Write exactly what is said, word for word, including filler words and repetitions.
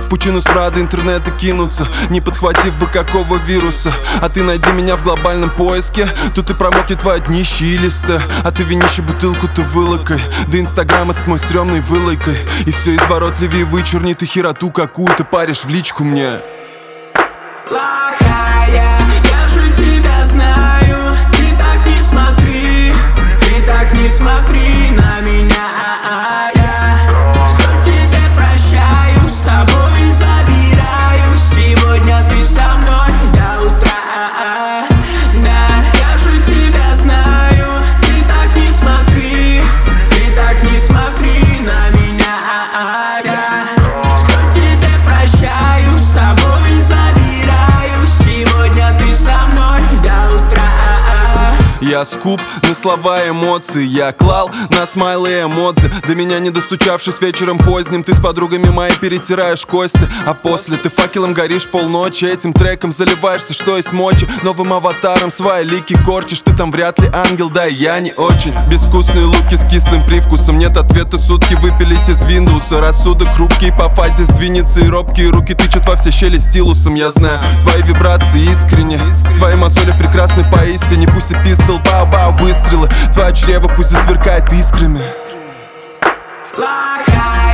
В пучину смрада интернета кинуться, не подхватив бы какого вируса. А ты найди меня в глобальном поиске, тут и промокнет твоя днище и листа. А ты винище бутылку-то вылокай, да инстаграм этот мой стрёмный вылайкой. И все изворотливее вычурни, ты хероту какую-то паришь в личку мне. Плохая, я же тебя знаю. Ты так не смотри, ты так не смотри на меня. А-а, я все тебе прощаю, с собой забираю. Сегодня ты со мной до утра. А-а, да, я же тебя знаю. Ты так не смотри, ты так не смотри на меня. А-а, я все тебе прощаю, с собой забираю. Сегодня ты со мной до утра. Я скуп на слова и эмоции, я клал на смайлы и эмодзи. До меня не достучавшись вечером поздним, ты с подругами моей перетираешь кости. А после ты факелом горишь полночи, этим треком заливаешься, что есть мочи. Новым аватаром свои лики корчишь, ты там вряд ли ангел, да и я не очень. Безвкусные луки с кислым привкусом, нет ответа, сутки выпились из Windows. Рассудок хрупкий по фазе сдвинется, и робкие руки тычут во все щели стилусом. Я знаю, твои вибрации искренне, твои мозоли прекрасны поистине. Пусть и пистол, бау-бау, выстрелы, твое чрево пусть засверкает искрами. Плохая.